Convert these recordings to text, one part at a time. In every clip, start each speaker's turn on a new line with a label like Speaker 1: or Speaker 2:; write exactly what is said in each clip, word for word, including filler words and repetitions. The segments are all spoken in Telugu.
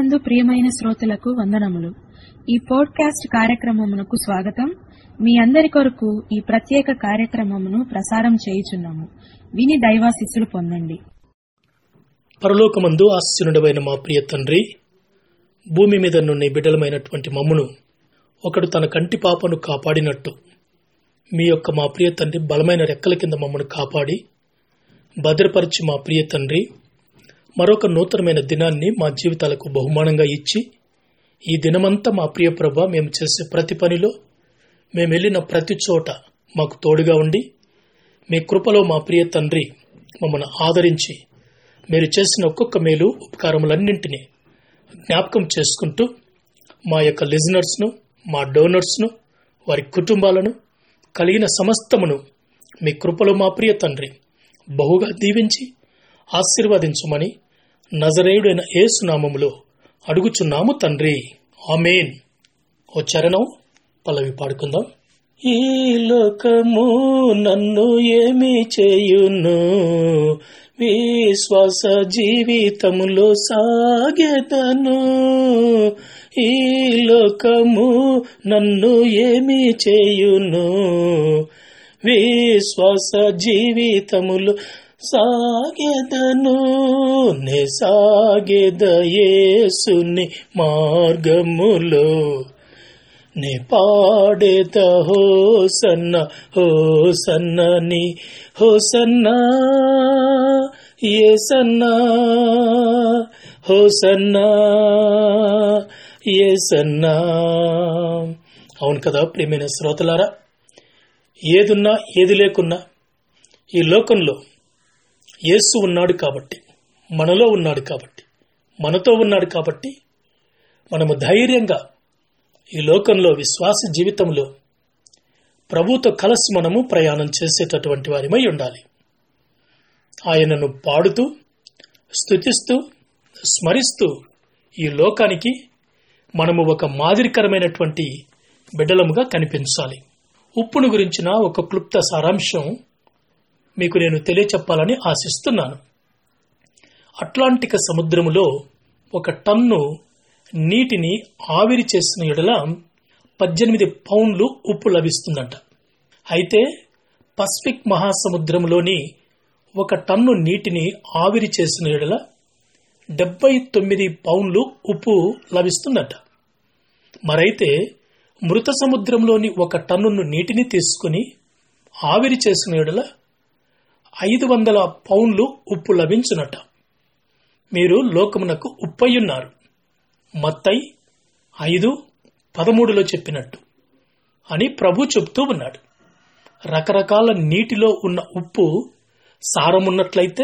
Speaker 1: ప్రభునందు ప్రియమైన శ్రోతలకు వందనములు. ఈ పోడ్కాస్ట్ కార్యక్రమమునకు స్వాగతం. మీ అందరి కొరకు ఈ ప్రత్యేక కార్యక్రమమును ప్రసారం చేయుచున్నాము. విని దైవాశీస్సులు పొందండి.
Speaker 2: పరలోకమందు ఆశీనుడవైన మా ప్రియ తండ్రి, భూమి మీద నున్న బిడ్డలమైనటువంటి మమ్మును ఒకడు తన కంటి పాపను కాపాడినట్టు మీ యొక్క మా ప్రియ తండ్రి బలమైన రెక్కల కింద మమ్మను కాపాడి భద్రపరిచి మా ప్రియ తండ్రి మరొక నూతనమైన దినాన్ని మా జీవితాలకు బహుమానంగా ఇచ్చి, ఈ దినమంతా మా ప్రియ ప్రభ మేము చేసే ప్రతి పనిలో, మేము వెళ్ళిన ప్రతి చోట మాకు తోడుగా ఉండి, మీ కృపలో మా ప్రియ తండ్రి మమ్మల్ని ఆదరించి మీరు చేసిన ఒక్కొక్క మేలు ఉపకారములన్నింటినీ జ్ఞాపకం చేసుకుంటూ మా యొక్క లిజనర్స్ను, మా డోనర్స్ను, వారి కుటుంబాలను కలిగిన సమస్తమును మీ కృపలో మా ప్రియ తండ్రి బహుగా దీవించి ఆశీర్వదించమని నజరేయుడైన యేసు నామములో అడుగుచున్నాము తండ్రి, ఆమేన్. ఓ చరణం పల్లవి పాడుకుందాం. ఈ లోకము నన్ను ఏమి చేయును, విశ్వాస జీవితములో సాగెదను. ఈ లోకము నన్ను ఏమి చేయును, విశ్వాస జీవితములో సాగెదను. నే సాగెద యేసుని మార్గములో, నే పాడేద హోసన్న హోసన్నని హోసన్నా యేసన్నా హోసన్నా యేసన్నా. అవును కదా ప్రియమైన శ్రోతలారా, ఏదున్నా ఏది లేకున్నా ఈ లోకంలో యేసు ఉన్నాడు కాబట్టి, మనలో ఉన్నాడు కాబట్టి, మనతో ఉన్నాడు కాబట్టి మనము ధైర్యంగా ఈ లోకంలో విశ్వాస జీవితంలో ప్రభుతో కలిసి మనము ప్రయాణం చేసేటటువంటి వారిమై ఉండాలి. ఆయనను పాడుతూ, స్తుతిస్తూ, స్మరిస్తూ ఈ లోకానికి మనము ఒక మాదిరికరమైనటువంటి బిడ్డలముగా కనిపించాలి. ఉప్పును గురించిన ఒక క్లుప్త సారాంశం మీకు నేను తెలియచెప్పాలని ఆశిస్తున్నాను. అట్లాంటిక్ సముద్రములో ఒక టన్ను నీటిని ఆవిరి చేసిన ఎడల పద్దెనిమిది పౌండ్లు ఉప్పు లభిస్తుందంట. అయితే పసిఫిక్ మహాసముద్రంలోని ఒక టన్ను నీటిని ఆవిరి చేసిన ఎడల డెబ్బై తొమ్మిది పౌండ్లు ఉప్పు లభిస్తుందట. మరైతే మృత సముద్రంలోని ఒక టన్ను నీటిని తీసుకుని ఆవిరి చేసిన ఎడల ఐదు వందల పౌండ్లు ఉప్పు లభించునట. మీరు లోకమునకు ఉప్పయ్యున్నారు, మత్తయి ఐదు పదమూడులో చెప్పినట్టు అని ప్రభు చెప్తూ ఉన్నాడు. రకరకాల నీటిలో ఉన్న ఉప్పు సారమున్నట్లయితే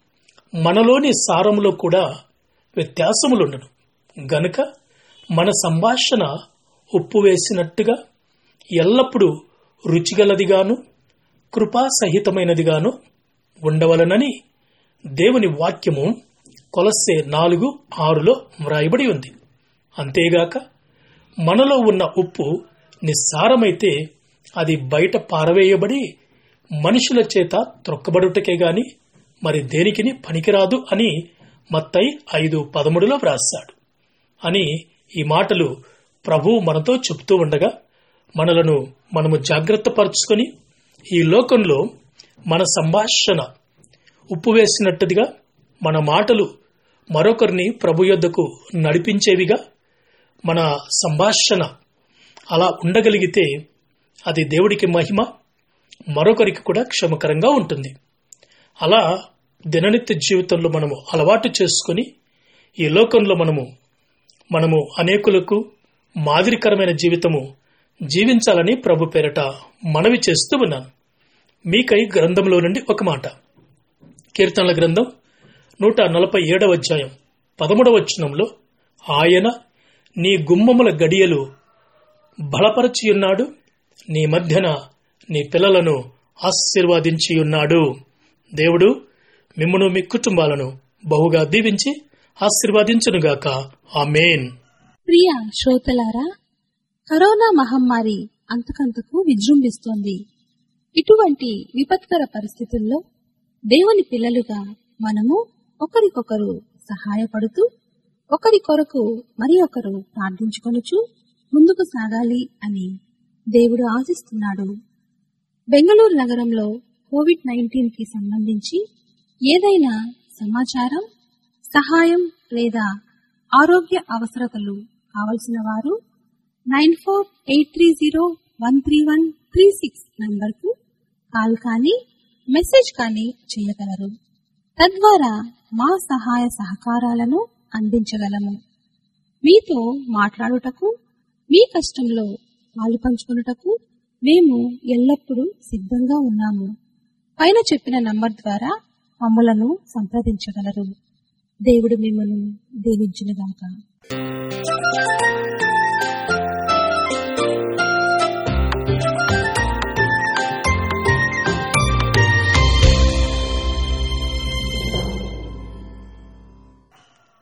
Speaker 2: మనలోని సారములో కూడా వ్యత్యాసములుండను. గనుక మన సంభాషణ ఉప్పు వేసినట్టుగా ఎల్లప్పుడూ రుచిగలదిగాను కృపాసహితమైనదిగాను ఉండవలనని దేవుని వాక్యము కొలస్సే నాలుగు ఆరులో వ్రాయబడి ఉంది. అంతేగాక మనలో ఉన్న ఉప్పు నిస్సారమైతే అది బయట పారవేయబడి మనుషుల చేత త్రొక్కబడుటకే గాని మరి దేనికిని పనికిరాదు అని మత్తయి ఐదు పదమూడులో వ్రాస్తాడు అని ఈ మాటలు ప్రభువు మనతో చెప్తూ ఉండగా మనలను మనము జాగ్రత్త పరుచుకొని ఈ లోకంలో మన సంభాషణ ఉప్పు వేసినట్టుగా, మన మాటలు మరొకరిని ప్రభు యొద్దకు నడిపించేవిగా మన సంభాషణ అలా ఉండగలిగితే అది దేవుడికి మహిమ, మరొకరికి కూడా క్షమకరంగా ఉంటుంది. అలా దిననిత్య జీవితంలో మనము అలవాటు చేసుకుని ఈ లోకంలో మనము మనము అనేకులకు మాదిరికరమైన జీవితము జీవించాలని ప్రభు పేరట మనవి చేస్తూ ఉన్నాను. మీకై గ్రంథంలో నుండి ఒక మాట, కీర్తనల గ్రంథం నూట నలభై ఏడవ అధ్యాయం పదమూడవ వచనంలో, ఆయన నీ గుమ్మముల గడియలు బలపరచియున్నాడు, నీ మధ్యన నీ పిల్లలను ఆశీర్వదించియున్నాడు. దేవుడు మిమ్మును మీ కుటుంబాలను బహుగా దీవించి ఆశీర్వదించునుగాక. ఆమేన్.
Speaker 1: ప్రియ శ్రోతలారా, కరోనా మహమ్మారి అంతకంతకు విజృంభిస్తోంది. ఇటువంటి విపత్కర పరిస్థితుల్లో దేవుని పిల్లలుగా మనము ఒకరికొకరు సహాయపడుతూ
Speaker 3: ఒకరి కొరకు మరి ఒకరు ప్రార్థించుకొనుచు ముందుకు సాగాలి అని దేవుడు ఆశిస్తున్నాడు. బెంగళూరు నగరంలో కోవిడ్ నైన్టీన్ కి సంబంధించి ఏదైనా సమాచారం, సహాయం లేదా ఆరోగ్య అవసరతలు కావలసిన వారు nine four eight three zero one three one three six నంబర్కు కాల్ కానీ మెసేజ్ కానీ చేయగలరు. తద్వారా మా సహాయ సహకారాలను అందించగలము. మీతో మాట్లాడుటకు, మీ కష్టంలో పాలు పంచుకొనుటకు మేము ఎల్లప్పుడూ సిద్ధంగా ఉన్నాము. పైన చెప్పిన నంబర్ ద్వారా మమ్మలను సంప్రదించగలరు. దేవుడు మిమ్మల్ని దీవించునుగాక.